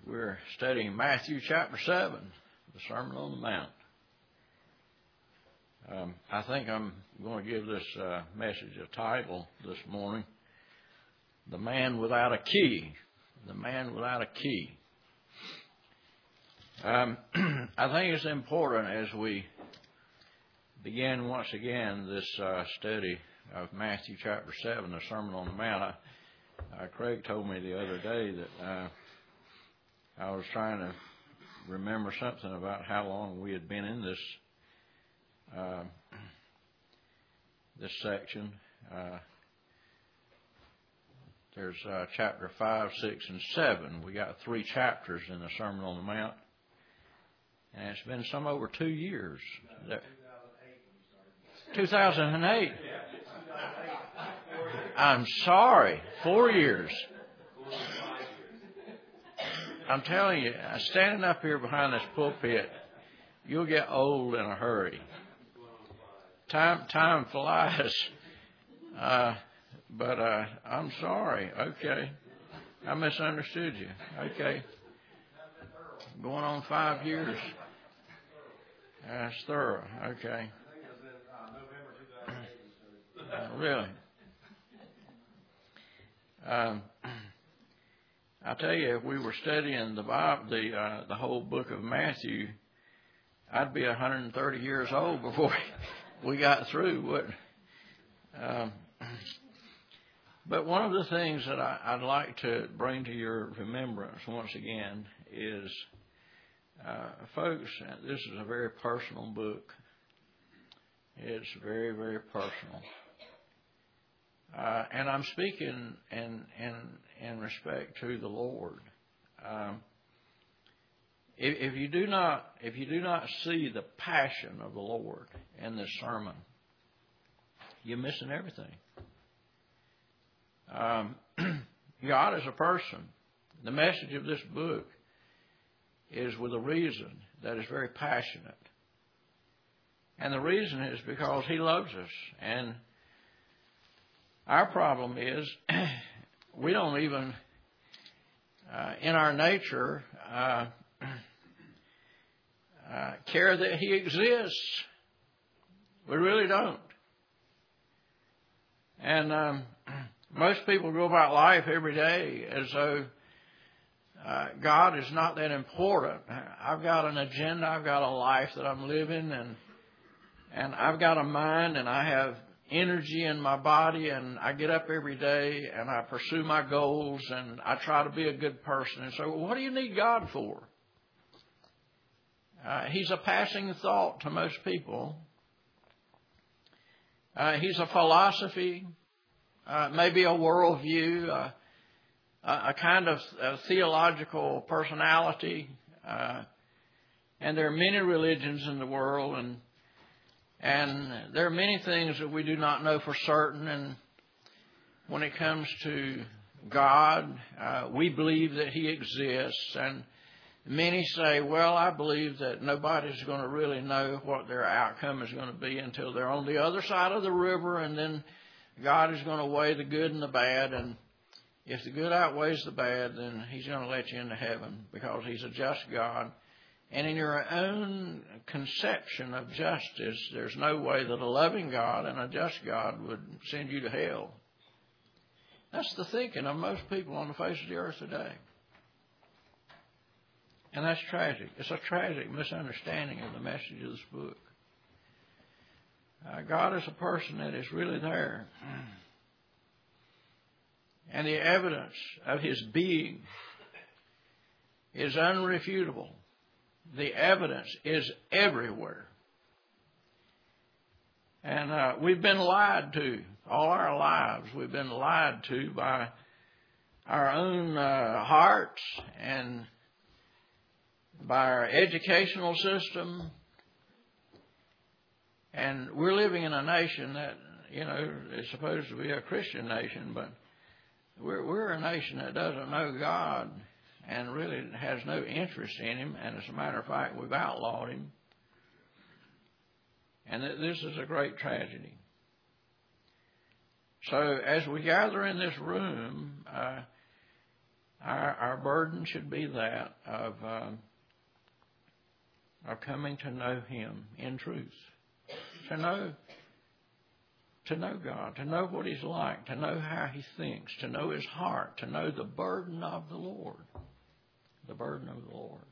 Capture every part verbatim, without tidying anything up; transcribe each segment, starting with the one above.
We're studying Matthew chapter seven, the Sermon on the Mount. Um, I think I'm going to give this uh, message a title this morning, The Man Without a Key. The Man Without a Key. Um, I think it's important as we begin once again this uh, study of Matthew chapter seven, the Sermon on the Mount. I, uh, Craig told me the other day that uh, I was trying to remember something about how long we had been in this uh, this section. Uh, there's uh, chapter five, six, and seven. We got three chapters in the Sermon on the Mount, and it's been some over two years. two thousand eight. I'm sorry, four years. I'm telling you, standing up here behind this pulpit, you'll get old in a hurry. Time time flies. Uh, but uh, I'm sorry. Okay. I misunderstood you. Okay. Going on five years. That's thorough. Okay. Uh, really? Um, I tell you, if we were studying the Bible, the uh, the whole book of Matthew, I'd be one hundred thirty years old before we got through. Wouldn't? Um, but one of the things that I, I'd like to bring to your remembrance once again is, uh, folks, this is a very personal book. It's very, very personal. Uh, and I'm speaking in in in respect to the Lord. Um, if, if you do not if you do not see the passion of the Lord in this sermon, you're missing everything. Um, God is a person. The message of this book is with a reason that is very passionate, and the reason is because He loves us. And our problem is we don't even, uh, in our nature, uh, uh, care that He exists. We really don't. And um, most people go about life every day as though uh, God is not that important. I've got an agenda. I've got a life that I'm living, and and I've got a mind, and I have energy in my body, and I get up every day and I pursue my goals and I try to be a good person. And so what do you need God for? Uh, he's a passing thought to most people. Uh, he's a philosophy, uh, maybe a worldview, uh, a, a kind of a theological personality. Uh, and there are many religions in the world, and And there are many things that we do not know for certain. And when it comes to God, uh, we believe that He exists. And many say, well, I believe that nobody's going to really know what their outcome is going to be until they're on the other side of the river. And then God is going to weigh the good and the bad. And if the good outweighs the bad, then He's going to let you into heaven because He's a just God. And in your own conception of justice, there's no way that a loving God and a just God would send you to hell. That's the thinking of most people on the face of the earth today. And that's tragic. It's a tragic misunderstanding of the message of this book. Uh, God is a person that is really there. And the evidence of His being is unrefutable. The evidence is everywhere. And uh, we've been lied to all our lives. We've been lied to by our own uh, hearts and by our educational system. And we're living in a nation that, you know, is supposed to be a Christian nation, but we're, we're a nation that doesn't know God and really has no interest in Him. And as a matter of fact, we've outlawed Him. And this is a great tragedy. So as we gather in this room, uh, Our, our burden should be that of, um, of coming to know Him in truth. To know, to know God, to know what He's like, to know how He thinks, to know His heart, to know the burden of the Lord. The burden of the Lord.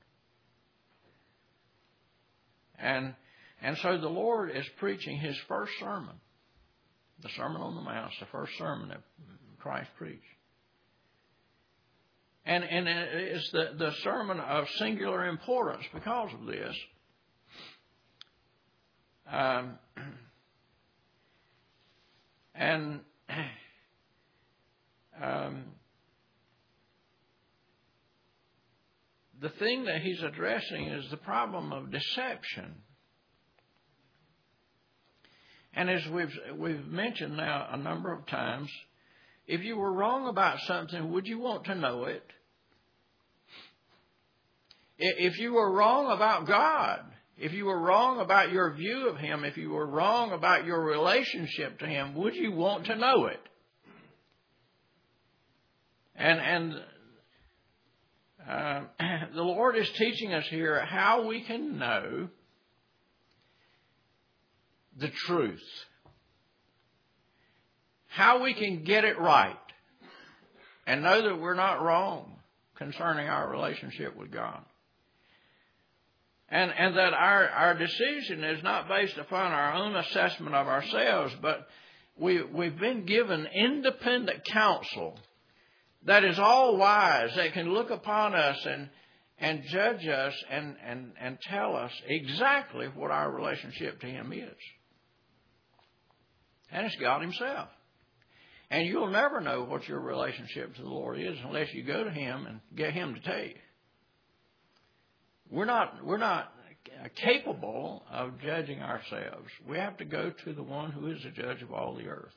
And, and so the Lord is preaching His first sermon. The Sermon on the Mount, the first sermon that Christ preached. And, and it's the, the sermon of singular importance because of this. Um, and um, the thing that he's addressing is the problem of deception. And as we've we've mentioned now a number of times, if you were wrong about something, would you want to know it? If you were wrong about God, if you were wrong about your view of Him, if you were wrong about your relationship to Him, would you want to know it? And and uh, the Lord is teaching us here how we can know the truth. How we can get it right and know that we're not wrong concerning our relationship with God. And, and that our, our decision is not based upon our own assessment of ourselves, but we, we've been given independent counsel that is all wise, that can look upon us and, and judge us and, and, and tell us exactly what our relationship to Him is. And it's God Himself. And you'll never know what your relationship to the Lord is unless you go to Him and get Him to tell you. We're not, we're not capable of judging ourselves. We have to go to the one who is the judge of all the earth.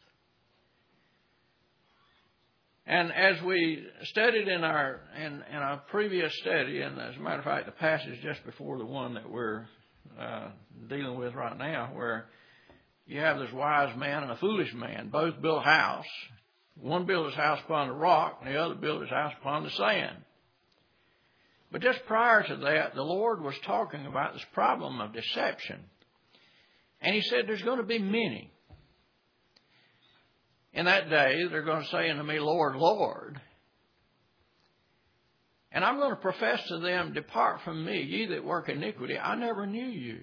And as we studied in our in, in our previous study, and as a matter of fact, the passage just before the one that we're uh, dealing with right now, where you have this wise man and a foolish man, both built a house. One built his house upon the rock, and the other built his house upon the sand. But just prior to that, the Lord was talking about this problem of deception. And He said there's going to be many. In that day, they're going to say unto me, Lord, Lord. And I'm going to profess to them, depart from me, ye that work iniquity. I never knew you.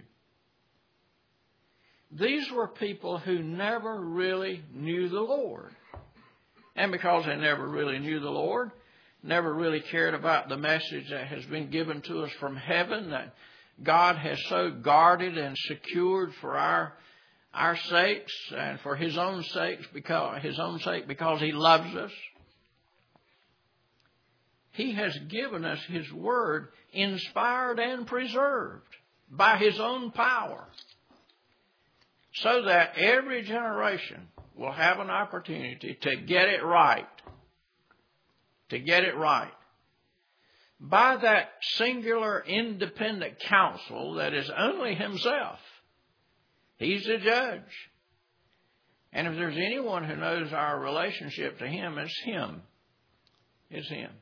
These were people who never really knew the Lord. And because they never really knew the Lord, never really cared about the message that has been given to us from heaven, that God has so guarded and secured for our our sakes and for His own sakes, because His own sake, because He loves us. He has given us His Word, inspired and preserved by His own power, so that every generation will have an opportunity to get it right. To get it right. By that singular independent counsel that is only Himself. He's the judge. And if there's anyone who knows our relationship to Him, it's Him. It's Him.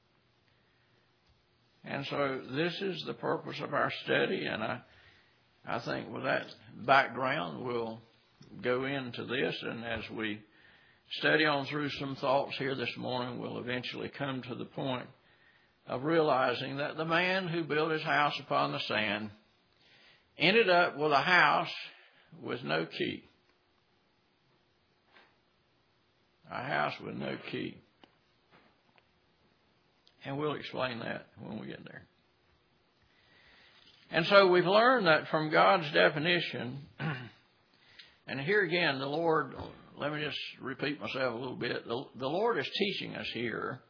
And so this is the purpose of our study, and I, I think with that background, we'll go into this, and as we study on through some thoughts here this morning, we'll eventually come to the point of realizing that the man who built his house upon the sand ended up with a house with no key. A house with no key. And we'll explain that when we get there. And so we've learned that from God's definition, and here again, the Lord, let me just repeat myself a little bit. The, the Lord is teaching us here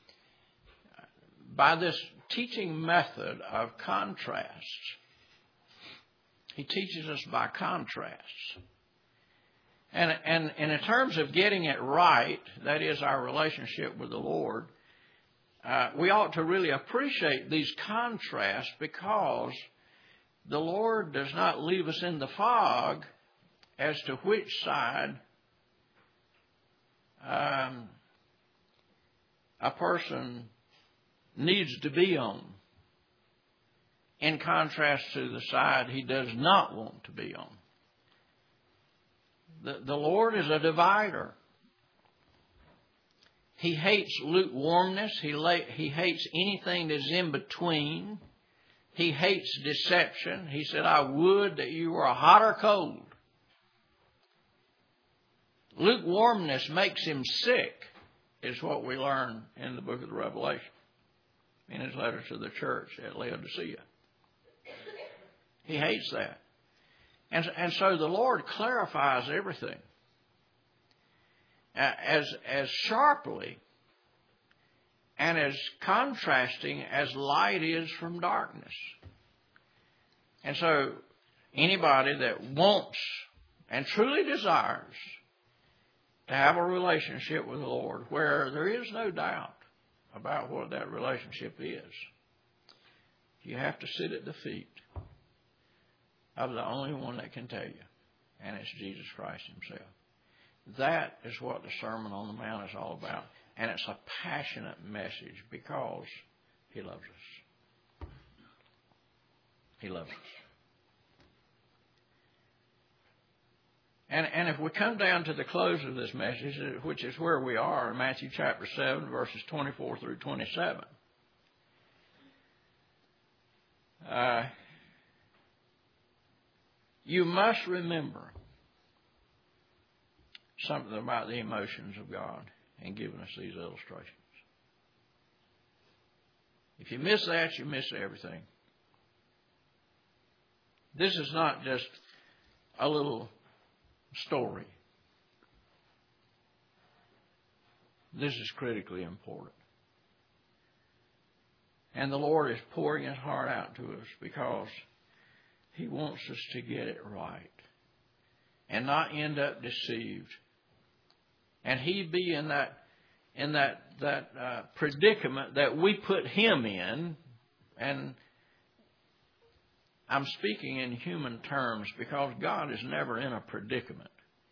by this teaching method of contrasts. He teaches us by contrasts. And, and, and in terms of getting it right, that is our relationship with the Lord, uh, we ought to really appreciate these contrasts, because the Lord does not leave us in the fog as to which side um, a person needs to be on, in contrast to the side he does not want to be on. The, the Lord is a divider. He hates lukewarmness. He, la- he hates anything that's in between. He hates deception. He said, I would that you were hot or cold. Lukewarmness makes him sick, is what we learn in the book of the Revelation, in his letter to the church at Laodicea. He hates that. And, and so the Lord clarifies everything as, as sharply and as contrasting as light is from darkness. And so anybody that wants and truly desires to have a relationship with the Lord where there is no doubt about what that relationship is, you have to sit at the feet of the only one that can tell you, and it's Jesus Christ himself. That is what the Sermon on the Mount is all about. And it's a passionate message because he loves us. He loves us. And, and if we come down to the close of this message, which is where we are in Matthew chapter seven, verses twenty-four through twenty-seven, uh, you must remember something about the emotions of God in giving us these illustrations. If you miss that, you miss everything. This is not just a little story. This is critically important. And the Lord is pouring his heart out to us because he wants us to get it right and not end up deceived. And he be in that in that that uh, predicament that we put him in. And I'm speaking in human terms because God is never in a predicament.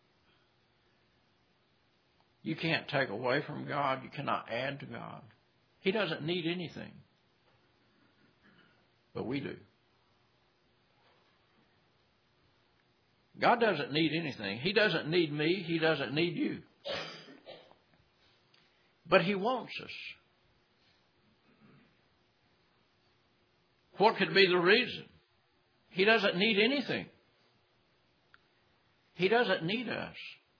You can't take away from God. You cannot add to God. He doesn't need anything. But we do. God doesn't need anything. He doesn't need me. He doesn't need you. But he wants us. What could be the reason? He doesn't need anything. He doesn't need us.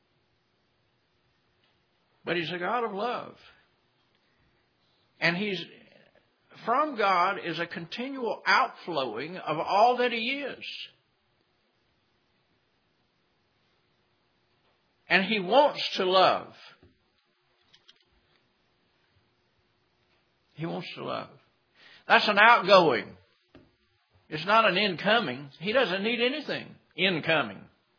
But he's a God of love. And he's from God is a continual outflowing of all that he is. And he wants to love. He wants to love. That's an outgoing. It's not an incoming. He doesn't need anything incoming.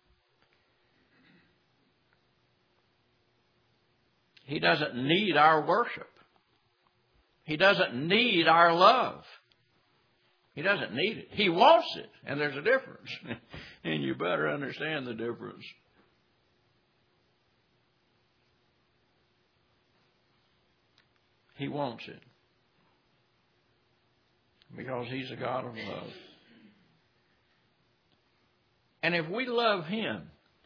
He doesn't need our worship. He doesn't need our love. He doesn't need it. He wants it. And there's a difference. And you better understand the difference. He wants it. Because he's a God of love. And if we love him,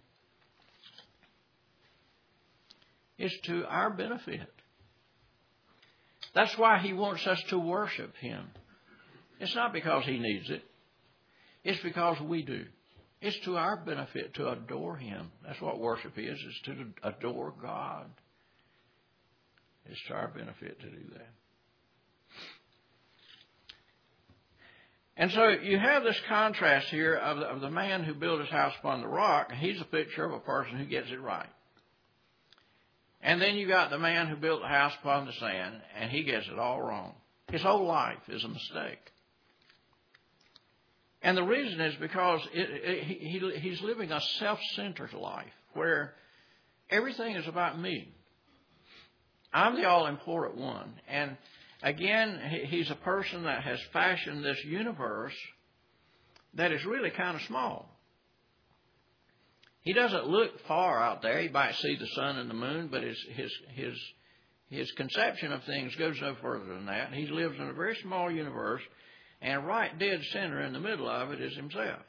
it's to our benefit. That's why he wants us to worship him. It's not because he needs it. It's because we do. It's to our benefit to adore him. That's what worship is, is to adore God. It's to our benefit to do that. And so you have this contrast here of the, of the man who built his house upon the rock. He's a picture of a person who gets it right. And then you got the man who built the house upon the sand, and he gets it all wrong. His whole life is a mistake. And the reason is because it, it, he, he's living a self-centered life where everything is about me. I'm the all-important one. And again, he's a person that has fashioned this universe that is really kind of small. He doesn't look far out there. He might see the sun and the moon, but his his his His conception of things goes no further than that. He lives in a very small universe, and right dead center in the middle of it is himself.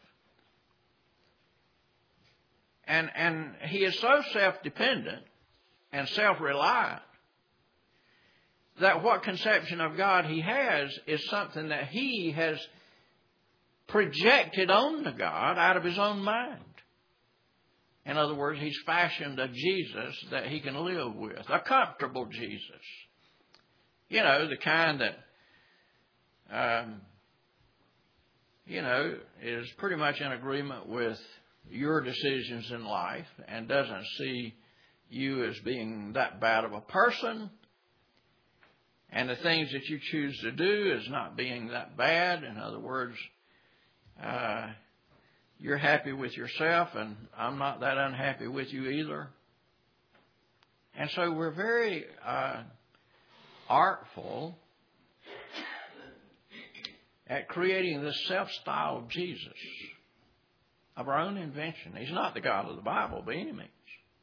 And, and he is so self-dependent and self-reliant that what conception of God he has is something that he has projected onto God out of his own mind. In other words, he's fashioned a Jesus that he can live with, a comfortable Jesus. You know, the kind that, um, you know, is pretty much in agreement with your decisions in life and doesn't see you as being that bad of a person. And the things that you choose to do is not being that bad. In other words, uh, you're happy with yourself, and I'm not that unhappy with you either. And so we're very uh, artful at creating this self-styled Jesus of our own invention. He's not the God of the Bible by any means.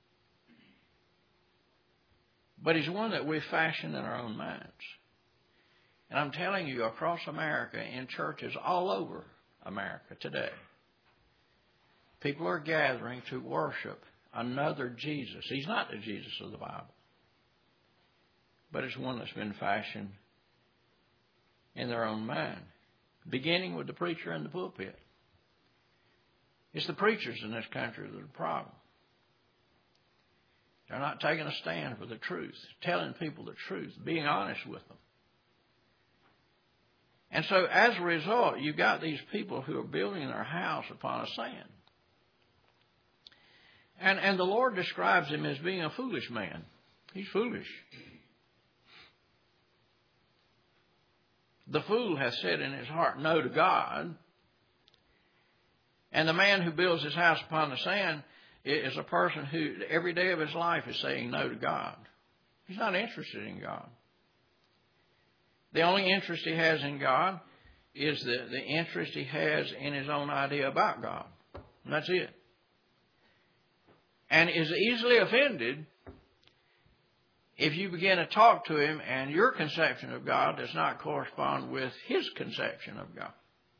But he's one that we fashion in our own minds. And I'm telling you, across America, in churches all over America today, people are gathering to worship another Jesus. He's not the Jesus of the Bible. But it's one that's been fashioned in their own mind, beginning with the preacher in the pulpit. It's the preachers in this country that are the problem. They're not taking a stand for the truth, telling people the truth, being honest with them. And so as a result, you've got these people who are building their house upon a sand. And, and the Lord describes him as being a foolish man. He's foolish. The fool has said in his heart, no to God. And the man who builds his house upon the sand is a person who every day of his life is saying no to God. He's not interested in God. The only interest he has in God is the, the interest he has in his own idea about God. And that's it. And is easily offended if you begin to talk to him and your conception of God does not correspond with his conception of God.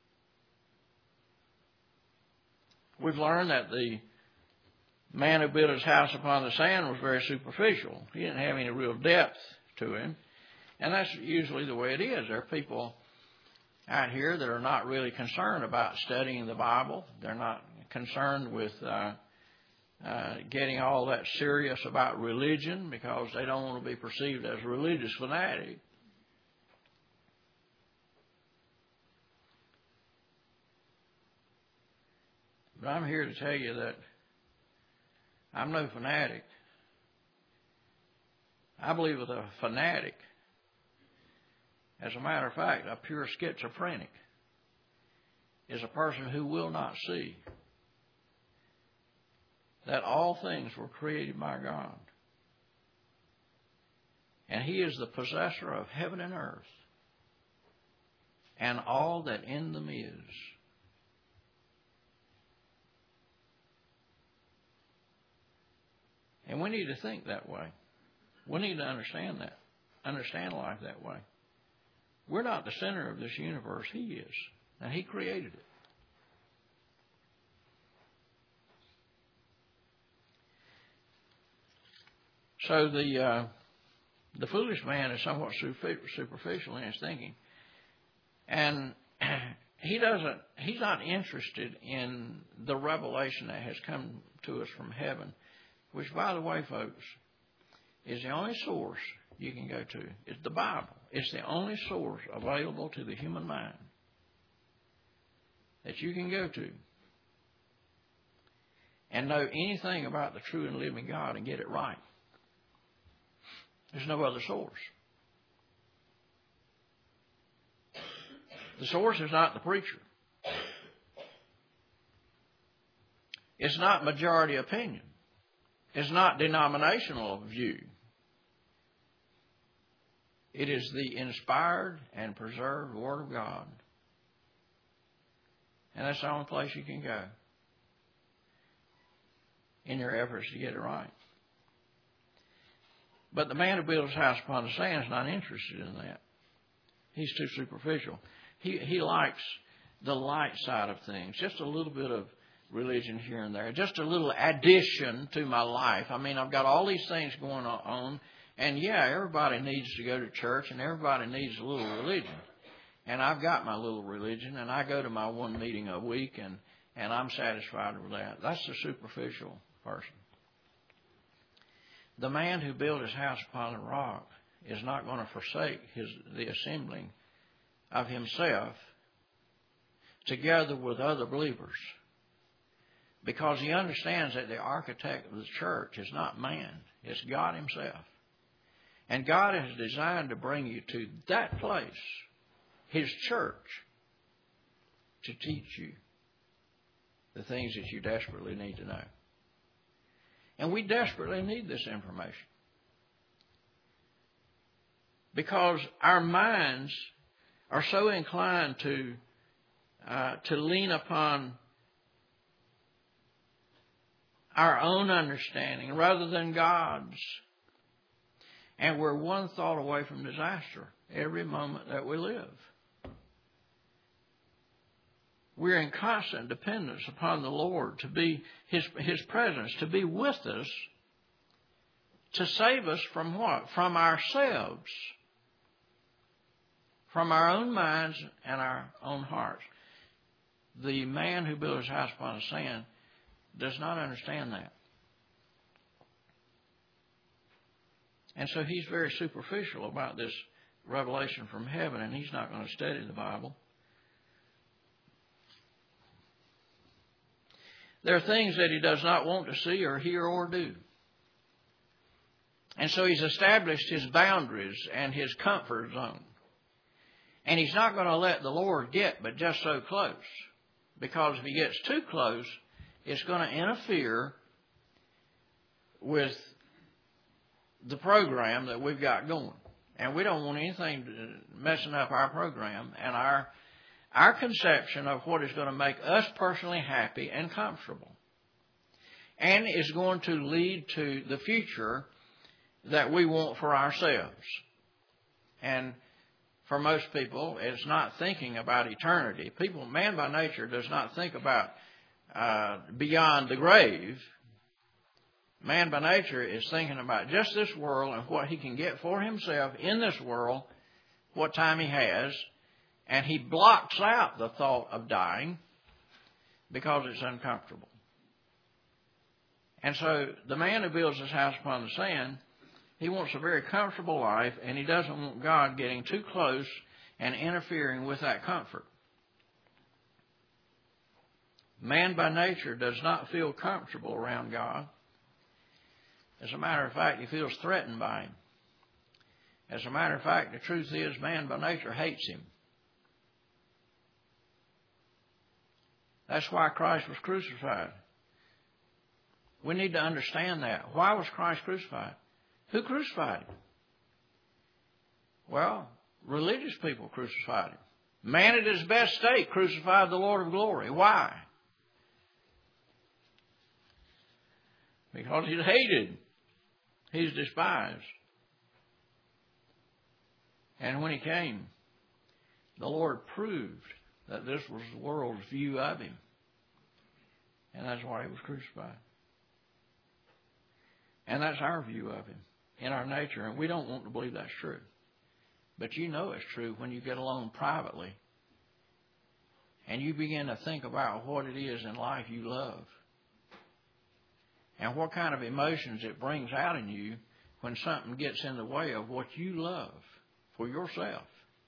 We've learned that the man who built his house upon the sand was very superficial. He didn't have any real depth to him. And that's usually the way it is. There are people out here that are not really concerned about studying the Bible. They're not concerned with uh, uh, getting all that serious about religion because they don't want to be perceived as a religious fanatic. But I'm here to tell you that I'm no fanatic. I believe that a fanatic, as a matter of fact, a pure schizophrenic, is a person who will not see that all things were created by God. And he is the possessor of heaven and earth and all that in them is. And we need to think that way. We need to understand that. Understand life that way. We're not the center of this universe. He is. And he created it. So the uh, the foolish man is somewhat superficial in his thinking. And he doesn't, he's not interested in the revelation that has come to us from heaven, which, by the way, folks, is the only source you can go to. It's the Bible. It's the only source available to the human mind that you can go to and know anything about the true and living God and get it right. There's no other source. The source is not the preacher. It's not majority opinion. It's not denominational view. It is the inspired and preserved Word of God. And that's the only place you can go in your efforts to get it right. But the man who builds his house upon the sand is not interested in that. He's too superficial. He he likes the light side of things, just a little bit of religion here and there, just a little addition to my life. I mean, I've got all these things going on, and yeah, everybody needs to go to church, and everybody needs a little religion. And I've got my little religion, and I go to my one meeting a week, and, and I'm satisfied with that. That's the superficial person. The man who built his house upon the rock is not going to forsake his the assembling of himself together with other believers, because he understands that the architect of the church is not man, it's God himself. And God has designed to bring you to that place, His church, to teach you the things that you desperately need to know. And we desperately need this information, because our minds are so inclined to uh, to lean upon our own understanding rather than God's. And we're one thought away from disaster every moment that we live. We're in constant dependence upon the Lord to be His, His presence, to be with us, to save us from what? From ourselves, from our own minds and our own hearts. The man who built his house upon the sand does not understand that. And so he's very superficial about this revelation from heaven, and he's not going to study the Bible. There are things that he does not want to see or hear or do. And so he's established his boundaries and his comfort zone. And he's not going to let the Lord get but just so close. Because if he gets too close, it's going to interfere with the program that we've got going. And we don't want anything messing up our program and our our conception of what is going to make us personally happy and comfortable. And is going to lead to the future that we want for ourselves. And for most people, it's not thinking about eternity. People, man by nature does not think about uh, beyond the grave. Man by nature is thinking about just this world and what he can get for himself in this world, what time he has, and he blocks out the thought of dying because it's uncomfortable. And so the man who builds his house upon the sand, he wants a very comfortable life, and he doesn't want God getting too close and interfering with that comfort. Man by nature does not feel comfortable around God. As a matter of fact, he feels threatened by Him. As a matter of fact, the truth is, man by nature hates Him. That's why Christ was crucified. We need to understand that. Why was Christ crucified? Who crucified Him? Well, religious people crucified Him. Man at his best state crucified the Lord of glory. Why? Because He's hated. He's despised. And when He came, the Lord proved that this was the world's view of Him. And that's why He was crucified. And that's our view of Him in our nature. And we don't want to believe that's true. But you know it's true when you get alone privately and you begin to think about what it is in life you love and what kind of emotions it brings out in you when something gets in the way of what you love for yourself.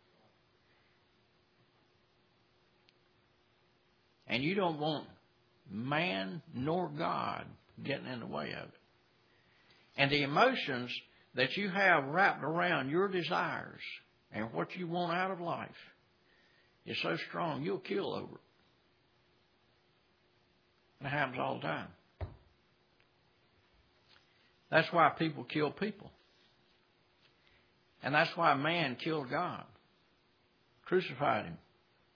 And you don't want man nor God getting in the way of it. And the emotions that you have wrapped around your desires and what you want out of life is so strong you'll kill over it. It happens all the time. That's why people kill people. And that's why man killed God, crucified Him.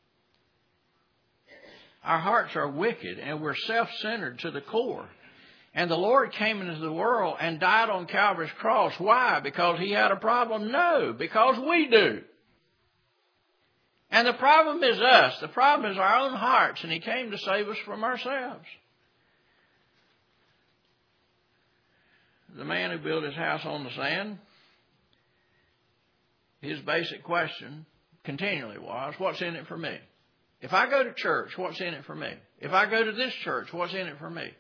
Our hearts are wicked and we're self-centered to the core. And the Lord came into the world and died on Calvary's cross. Why? Because He had a problem? No, because we do. And the problem is us. The problem is our own hearts, and He came to save us from ourselves. The man who built his house on the sand, his basic question continually was, what's in it for me? If I go to church, what's in it for me? If I go to this church, what's in it for me?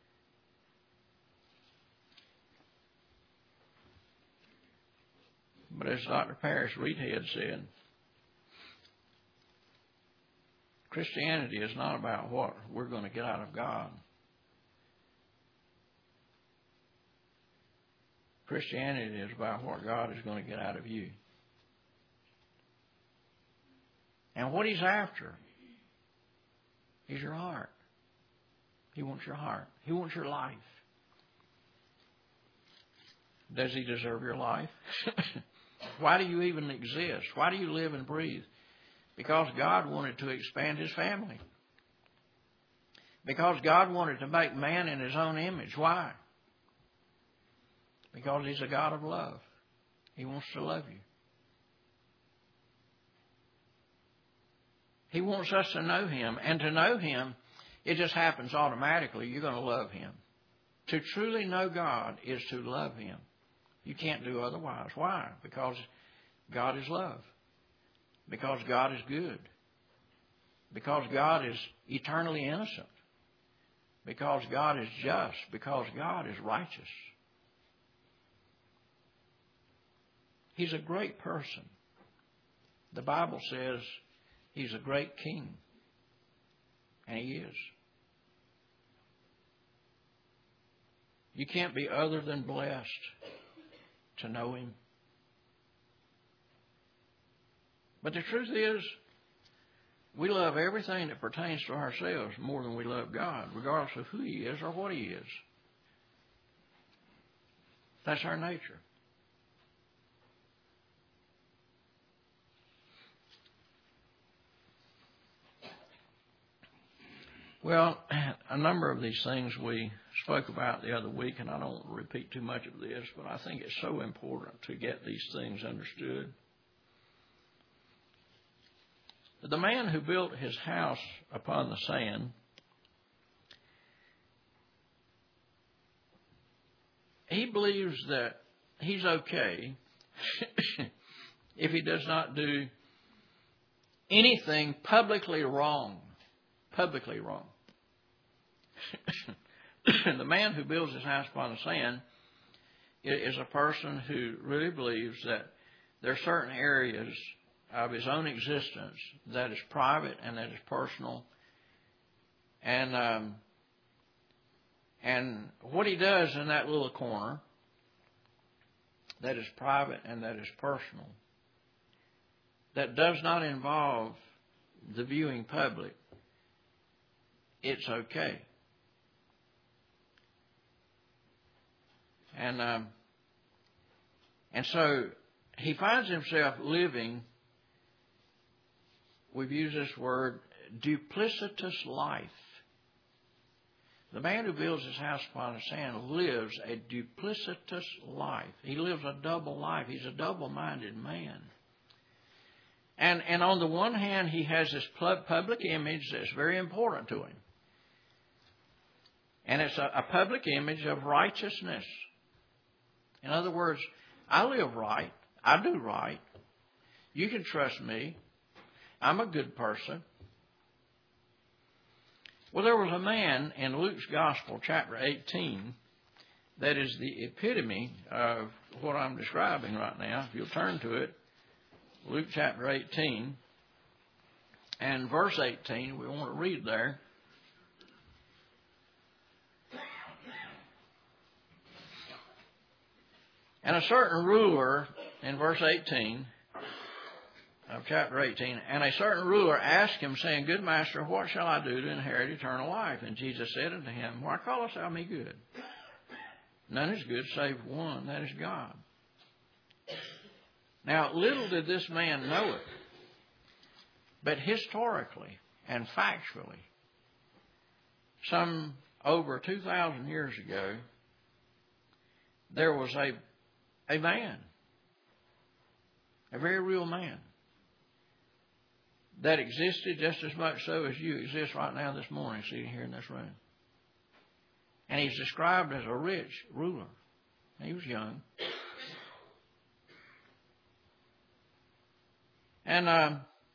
But as Doctor Parris Reedhead said, Christianity is not about what we're going to get out of God. Christianity is about what God is going to get out of you. And what He's after is your heart. He wants your heart. He wants your life. Does He deserve your life? Why do you even exist? Why do you live and breathe? Because God wanted to expand His family. Because God wanted to make man in His own image. Why? Because He's a God of love. He wants to love you. He wants us to know Him. And to know Him, it just happens automatically. You're going to love Him. To truly know God is to love Him. You can't do otherwise. Why? Because God is love. Because God is good. Because God is eternally innocent. Because God is just. Because God is righteous. He's a great person. The Bible says He's a great king. And He is. You can't be other than blessed to know Him. But the truth is, we love everything that pertains to ourselves more than we love God, regardless of who He is or what He is. That's our nature. Well, a number of these things we spoke about the other week, and I don't repeat too much of this, but I think it's so important to get these things understood. The man who built his house upon the sand, he believes that he's okay if he does not do anything publicly wrong. Publicly wrong. The man who builds his house upon the sand is a person who really believes that there are certain areas of his own existence that is private and that is personal. And um, and what he does in that little corner that is private and that is personal, that does not involve the viewing public, it's okay. And um, and so he finds himself living, we've used this word, duplicitous life. The man who builds his house upon the sand lives a duplicitous life. He lives a double life. He's a double-minded man. And and on the one hand, he has this public image that's very important to him. And it's a, a public image of righteousness. In other words, I live right. I do right. You can trust me. I'm a good person. Well, there was a man in Luke's Gospel, chapter eighteen, that is the epitome of what I'm describing right now. If you'll turn to it, Luke chapter eighteen and verse eighteen, we want to read there. And a certain ruler, in verse eighteen of chapter eighteen, and a certain ruler asked him, saying, Good master, what shall I do to inherit eternal life? And Jesus said unto him, Why callest thou me good? None is good save one, that is God. Now, little did this man know it, but historically and factually, some over two thousand years ago, there was a, a man, a very real man, that existed just as much so as you exist right now this morning, sitting here in this room. And he's described as a rich ruler. He was young. And uh,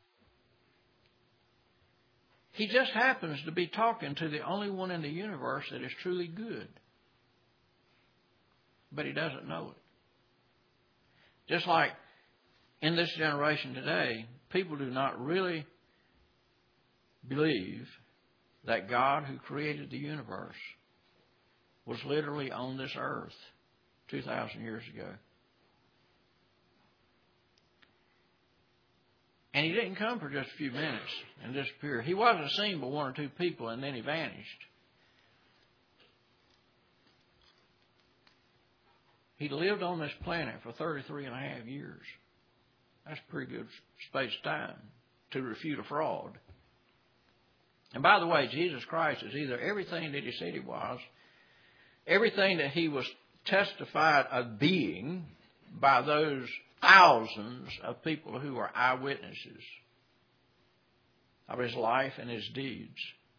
he just happens to be talking to the only one in the universe that is truly good. But he doesn't know it. Just like in this generation today, people do not really believe that God, who created the universe, was literally on this earth two thousand years ago. And he didn't come for just a few minutes and disappear. He wasn't seen by one or two people and then he vanished. He lived on this planet for thirty-three and a half years. That's a pretty good space of time to refute a fraud. And by the way, Jesus Christ is either everything that he said he was, everything that he was testified of being by those thousands of people who are eyewitnesses of his life and his deeds.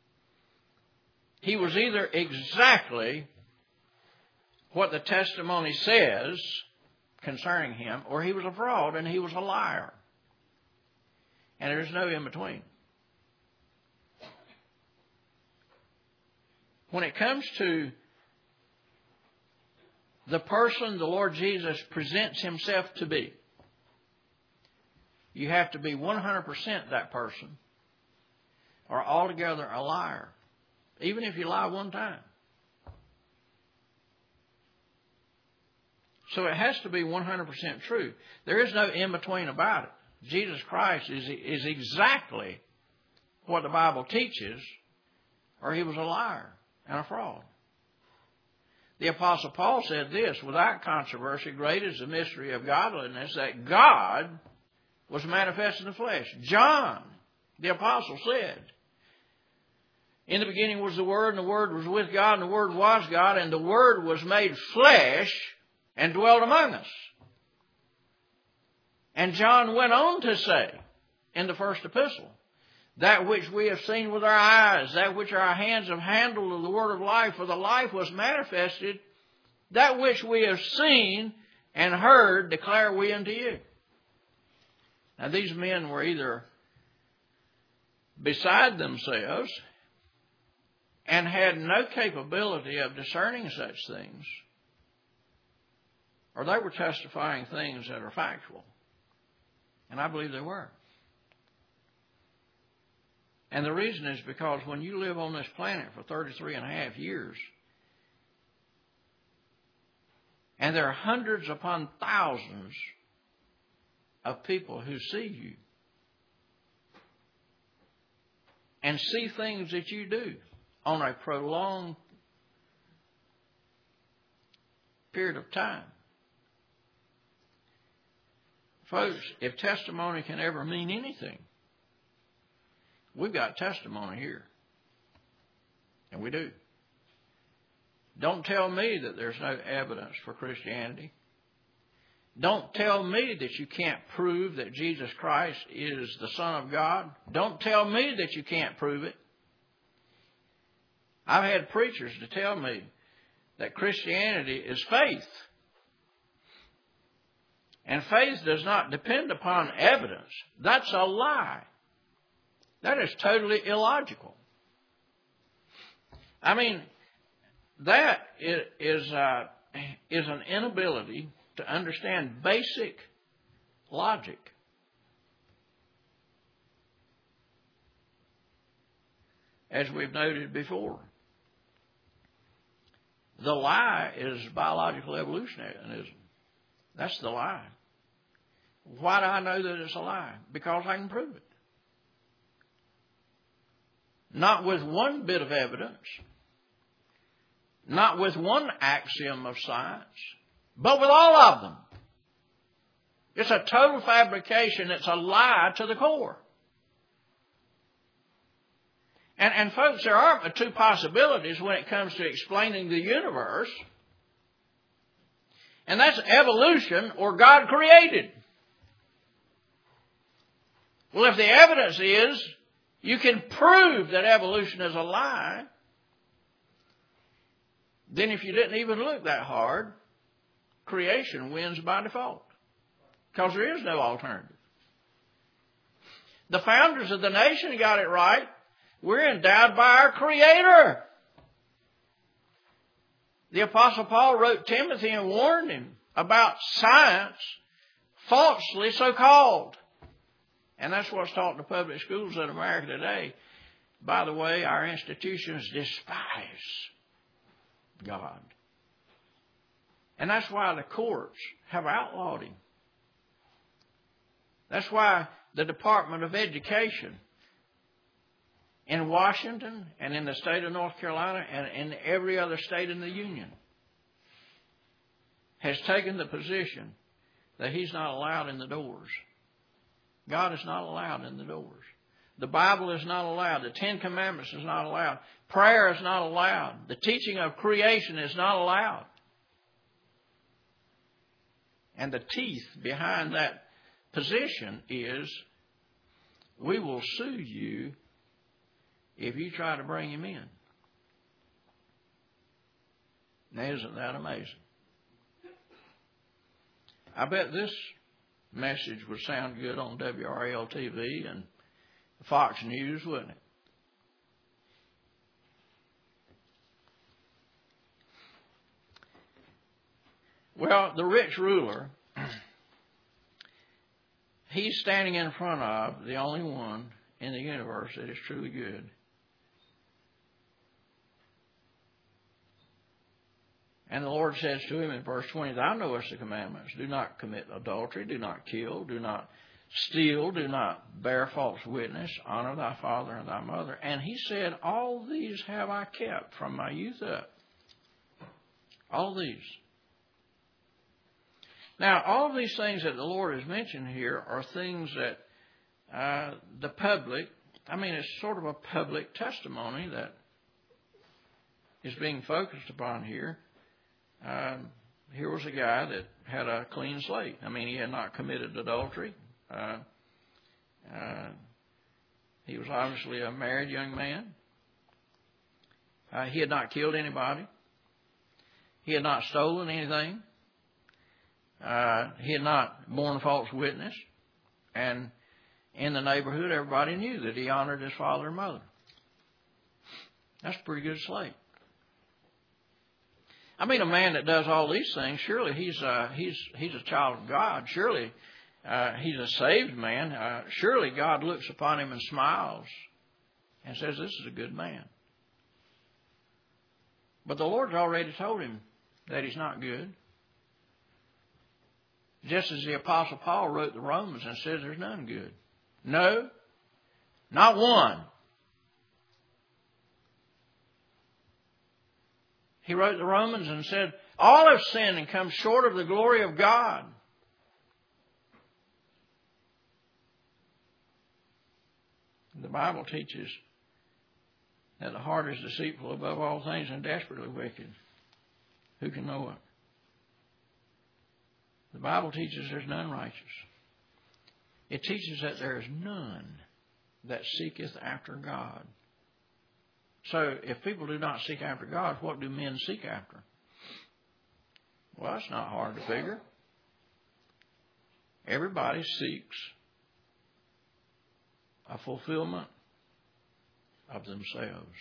He was either exactly what the testimony says concerning him, or he was a fraud and he was a liar. And there's no in between. When it comes to the person the Lord Jesus presents himself to be, you have to be one hundred percent that person or altogether a liar, even if you lie one time. So it has to be one hundred percent true. There is no in-between about it. Jesus Christ is, is exactly what the Bible teaches, or he was a liar and a fraud. The Apostle Paul said this, without controversy, great is the mystery of godliness, that God was manifest in the flesh. John, the Apostle, said, in the beginning was the Word, and the Word was with God, and the Word was God, and the Word was made flesh and dwelt among us. And John went on to say in the first epistle, that which we have seen with our eyes, that which our hands have handled of the word of life, for the life was manifested, that which we have seen and heard declare we unto you. Now these men were either beside themselves and had no capability of discerning such things, or they were testifying things that are factual. And I believe they were. And the reason is because when you live on this planet for thirty-three and a half years, and there are hundreds upon thousands of people who see you and see things that you do on a prolonged period of time. Folks, if testimony can ever mean anything, we've got testimony here. And we do. Don't tell me that there's no evidence for Christianity. Don't tell me that you can't prove that Jesus Christ is the Son of God. Don't tell me that you can't prove it. I've had preachers to tell me that Christianity is faith. And faith does not depend upon evidence. That's a lie. That is totally illogical. I mean, that is, uh, is an inability to understand basic logic. As we've noted before, the lie is biological evolutionism. That's the lie. Why do I know that it's a lie? Because I can prove it. Not with one bit of evidence, not with one axiom of science, but with all of them. It's a total fabrication. It's a lie to the core. And, and folks, there are two possibilities when it comes to explaining the universe. And that's evolution or God created. Well, if the evidence is you can prove that evolution is a lie, then if you didn't even look that hard, creation wins by default. Because there is no alternative. The founders of the nation got it right. We're endowed by our Creator. The Apostle Paul wrote Timothy and warned him about science, falsely so called. And that's what's taught in the public schools in America today. By the way, our institutions despise God. And that's why the courts have outlawed him. That's why the Department of Education in Washington and in the state of North Carolina and in every other state in the Union has taken the position that he's not allowed in the doors. God is not allowed in the doors. The Bible is not allowed. The Ten Commandments is not allowed. Prayer is not allowed. The teaching of creation is not allowed. And the teeth behind that position is, we will sue you if you try to bring him in. Now, isn't that amazing? I bet this message would sound good on W R L T V and Fox News, wouldn't it? Well, the rich ruler, he's standing in front of the only one in the universe that is truly good. And the Lord says to him in verse twenty, Thou knowest the commandments. Do not commit adultery. Do not kill. Do not steal. Do not bear false witness. Honor thy father and thy mother. And he said, All these have I kept from my youth up. All these. Now, all of these things that the Lord has mentioned here are things that uh, the public, I mean, it's sort of a public testimony that is being focused upon here. Um, here was a guy that had a clean slate. I mean, he had not committed adultery. Uh, uh, he was obviously a married young man. Uh, he had not killed anybody. He had not stolen anything. Uh, he had not borne false witness. And in the neighborhood, everybody knew that he honored his father and mother. That's a pretty good slate. I mean, a man that does all these things, surely he's uh, he's he's a child of God. Surely uh, he's a saved man. Uh, surely God looks upon him and smiles and says, "This is a good man." But the Lord's already told him that he's not good. Just as the Apostle Paul wrote the Romans and says there's none good. No, not one. He wrote the Romans and said, all have sinned and come short of the glory of God. The Bible teaches that the heart is deceitful above all things and desperately wicked. Who can know it? The Bible teaches there's none righteous. It teaches that there is none that seeketh after God. So if people do not seek after God, what do men seek after? Well, it's not hard to figure. Everybody seeks a fulfillment of themselves.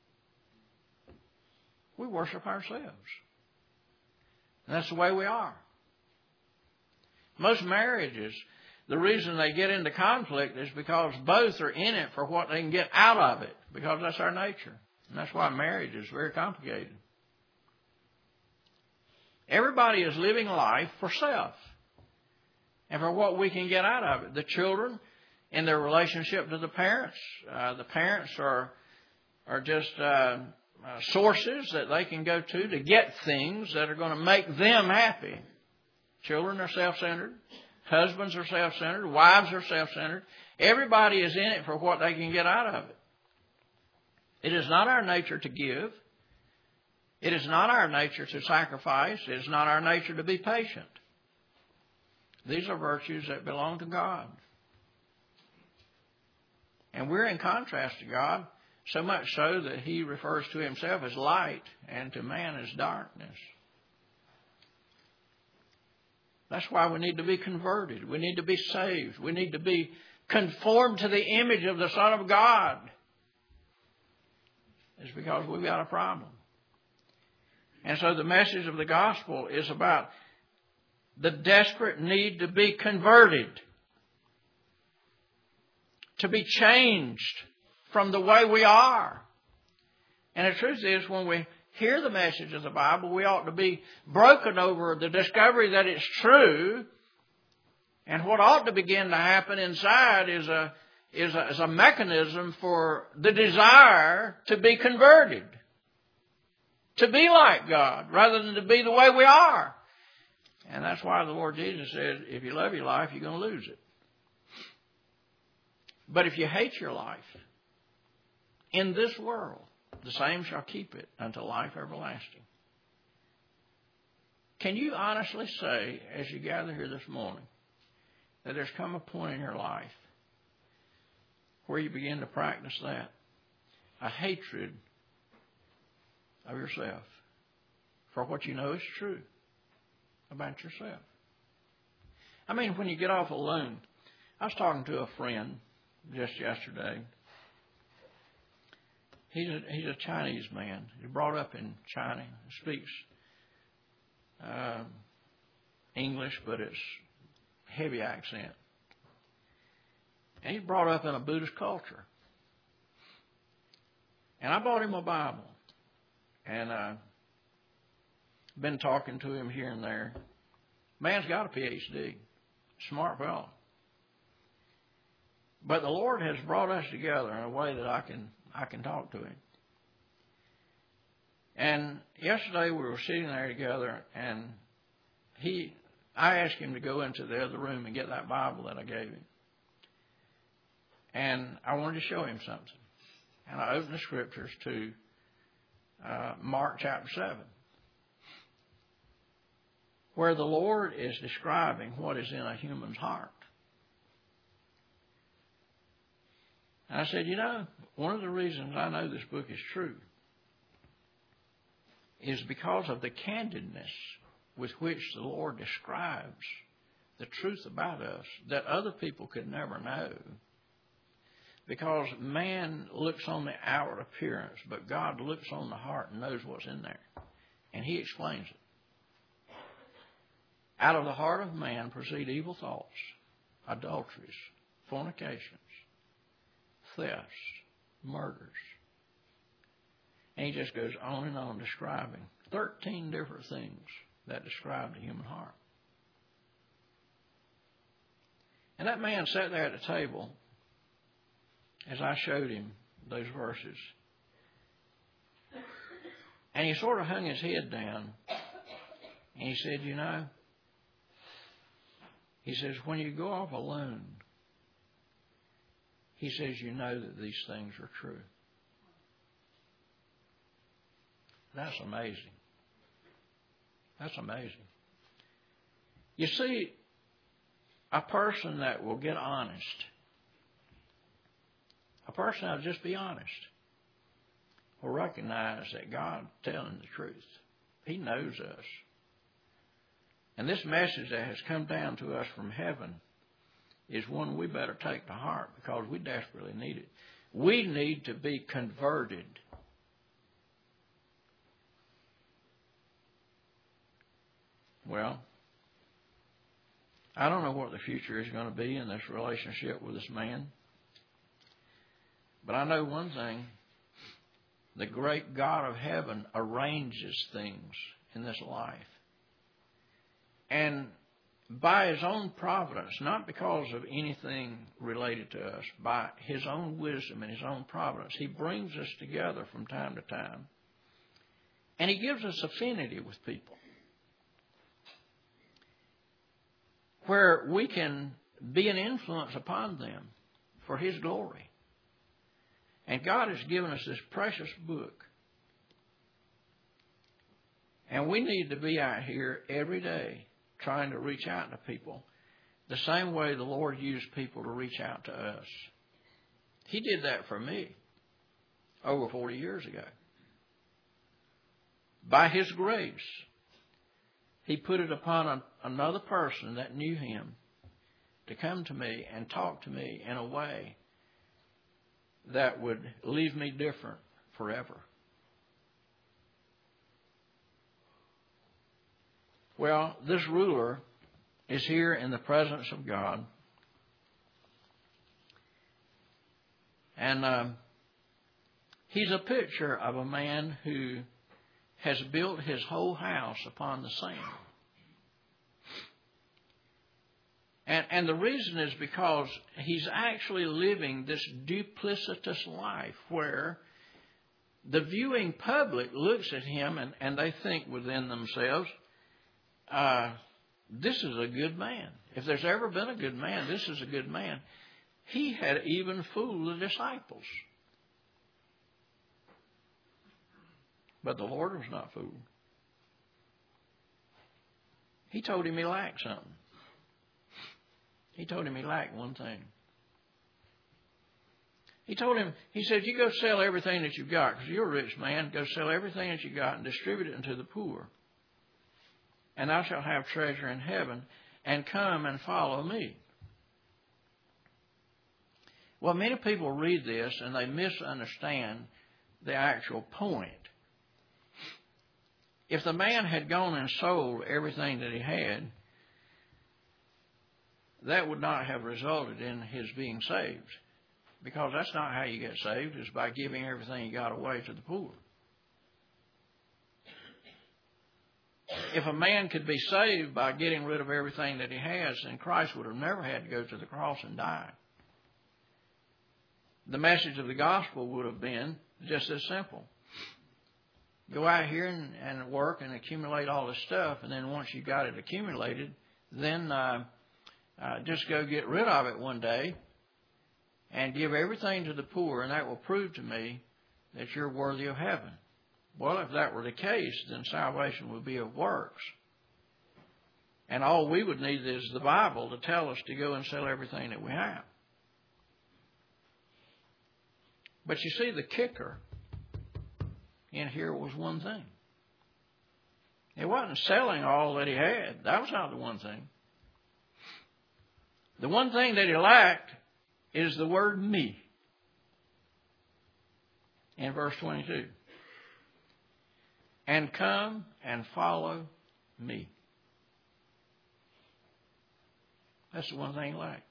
We worship ourselves. And that's the way we are. Most marriages, the reason they get into conflict is because both are in it for what they can get out of it. Because that's our nature. And that's why marriage is very complicated. Everybody is living life for self. And for what we can get out of it. The children, in their relationship to the parents. Uh, the parents are, are just uh, uh, sources that they can go to to get things that are going to make them happy. Children are self-centered. Husbands are self-centered. Wives are self-centered. Everybody is in it for what they can get out of it. It is not our nature to give. It is not our nature to sacrifice. It is not our nature to be patient. These are virtues that belong to God. And we're in contrast to God, so much so that He refers to Himself as light and to man as darkness. That's why we need to be converted. We need to be saved. We need to be conformed to the image of the Son of God. It's because we've got a problem. And so the message of the gospel is about the desperate need to be converted, to be changed from the way we are. And the truth is, when we hear the message of the Bible, we ought to be broken over the discovery that it's true. And what ought to begin to happen inside is a, is a, is a mechanism for the desire to be converted, to be like God, rather than to be the way we are. And that's why the Lord Jesus said, if you love your life, you're going to lose it. But if you hate your life in this world, the same shall keep it unto life everlasting. Can you honestly say, as you gather here this morning, that there's come a point in your life where you begin to practice that? A hatred of yourself for what you know is true about yourself. I mean, when you get off alone, I was talking to a friend just yesterday. He's a, he's a Chinese man. He's brought up in China. He speaks uh, English, but it's heavy accent. And he's brought up in a Buddhist culture. And I bought him a Bible. And I've uh, been talking to him here and there. Man's got a P H D. Smart fellow. But the Lord has brought us together in a way that I can I can talk to him. And yesterday we were sitting there together, and he, I asked him to go into the other room and get that Bible that I gave him. And I wanted to show him something. And I opened the scriptures to uh, Mark chapter seven, where the Lord is describing what is in a human's heart. And I said, you know, one of the reasons I know this book is true is because of the candidness with which the Lord describes the truth about us that other people could never know. Because man looks on the outward appearance, but God looks on the heart and knows what's in there. And He explains it. Out of the heart of man proceed evil thoughts, adulteries, fornications, thefts, murders. And he just goes on and on describing thirteen different things that describe the human heart. And that man sat there at the table as I showed him those verses. And he sort of hung his head down and he said, you know, he says, when you go off alone, he says, you know that these things are true. That's amazing. That's amazing. You see, a person that will get honest, a person that will just be honest, will recognize that God's telling the truth. He knows us. And this message that has come down to us from heaven is one we better take to heart because we desperately need it. We need to be converted. Well, I don't know what the future is going to be in this relationship with this man. But I know one thing. The great God of heaven arranges things in this life. And by His own providence, not because of anything related to us, by His own wisdom and His own providence, He brings us together from time to time. And He gives us affinity with people, where we can be an influence upon them for His glory. And God has given us this precious book. And we need to be out here every day trying to reach out to people the same way the Lord used people to reach out to us. He did that for me over forty years ago. By His grace, He put it upon a, another person that knew Him to come to me and talk to me in a way that would leave me different forever. Well, this ruler is here in the presence of God. And um, he's a picture of a man who has built his whole house upon the sand. And, and the reason is because he's actually living this duplicitous life where the viewing public looks at him and, and they think within themselves, uh, this is a good man. If there's ever been a good man, this is a good man. He had even fooled the disciples. But the Lord was not fooled. He told him he lacked something. He told him he lacked one thing. He told him, he said, you go sell everything that you've got, because you're a rich man. Go sell everything that you got and distribute it unto the poor. And thou shalt have treasure in heaven, and come and follow me. Well, many people read this and they misunderstand the actual point. If the man had gone and sold everything that he had, that would not have resulted in his being saved. Because that's not how you get saved, is by giving everything you got away to the poor. If a man could be saved by getting rid of everything that he has, then Christ would have never had to go to the cross and die. The message of the gospel would have been just as simple. Go out here and, and work and accumulate all this stuff, and then once you got it accumulated, then uh, uh, just go get rid of it one day and give everything to the poor, and that will prove to me that you're worthy of heaven. Well, if that were the case, then salvation would be of works. And all we would need is the Bible to tell us to go and sell everything that we have. But you see, the kicker in here was one thing. It wasn't selling all that he had. That was not the one thing. The one thing that he lacked is the word me. In verse twenty-two. And come and follow me. That's the one thing he lacked.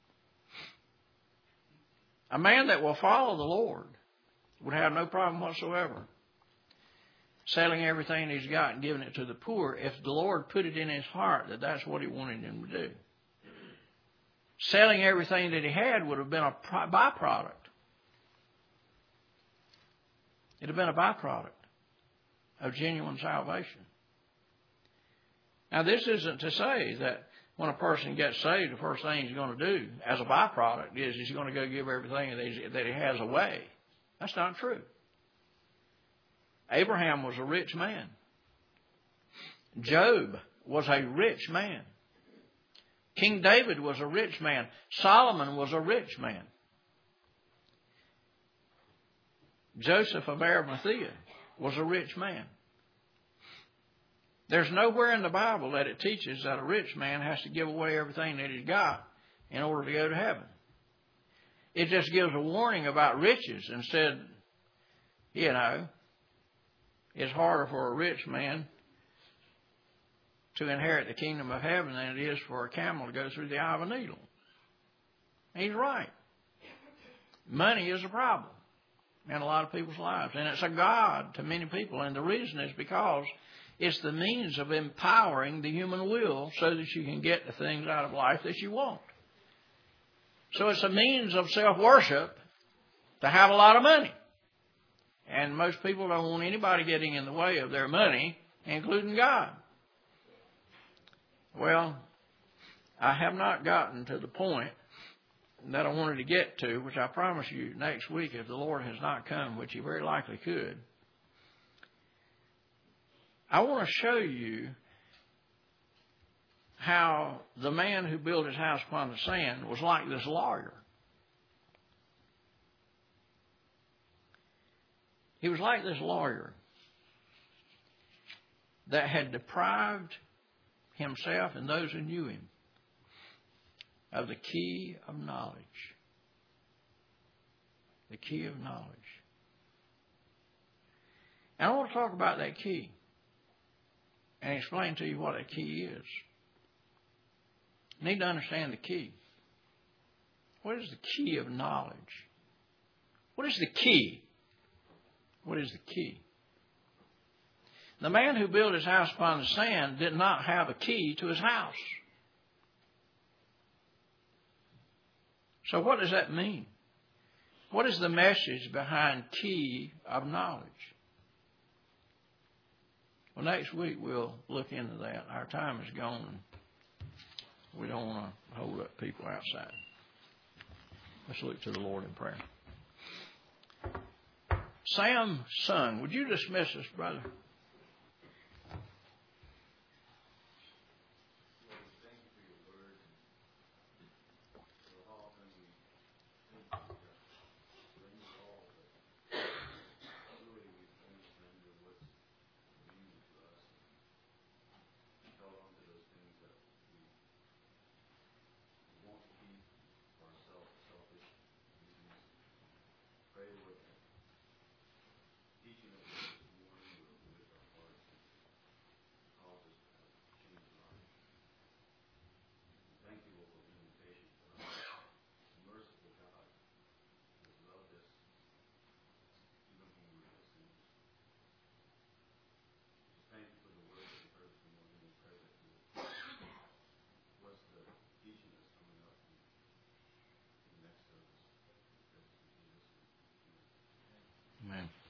A man that will follow the Lord would have no problem whatsoever selling everything he's got and giving it to the poor if the Lord put it in his heart that that's what he wanted him to do. Selling everything that he had would have been a byproduct. It would have been a byproduct of genuine salvation. Now, this isn't to say that when a person gets saved, the first thing he's going to do as a byproduct is he's going to go give everything that he has away. That's not true. Abraham was a rich man. Job was a rich man. King David was a rich man. Solomon was a rich man. Joseph of Arimathea was a rich man. There's nowhere in the Bible that it teaches that a rich man has to give away everything that he's got in order to go to heaven. It just gives a warning about riches and said, you know, it's harder for a rich man to inherit the kingdom of heaven than it is for a camel to go through the eye of a needle. He's right. Money is a problem in a lot of people's lives. And it's a god to many people. And the reason is because it's the means of empowering the human will so that you can get the things out of life that you want. So it's a means of self-worship to have a lot of money. And most people don't want anybody getting in the way of their money, including God. Well, I have not gotten to the point that I wanted to get to, which I promise you next week, if the Lord has not come, which He very likely could, I want to show you how the man who built his house upon the sand was like this lawyer. He was like this lawyer that had deprived himself and those who knew him of the key of knowledge. The key of knowledge. And I want to talk about that key and explain to you what that key is. You need to understand the key. What is the key of knowledge? What is the key? What is the key? The man who built his house upon the sand did not have a key to his house. So what does that mean? What is the message behind key of knowledge? Well, next week we'll look into that. Our time is gone, and we don't want to hold up people outside. Let's look to the Lord in prayer. Sam Sung, would you dismiss us, brother? Amen.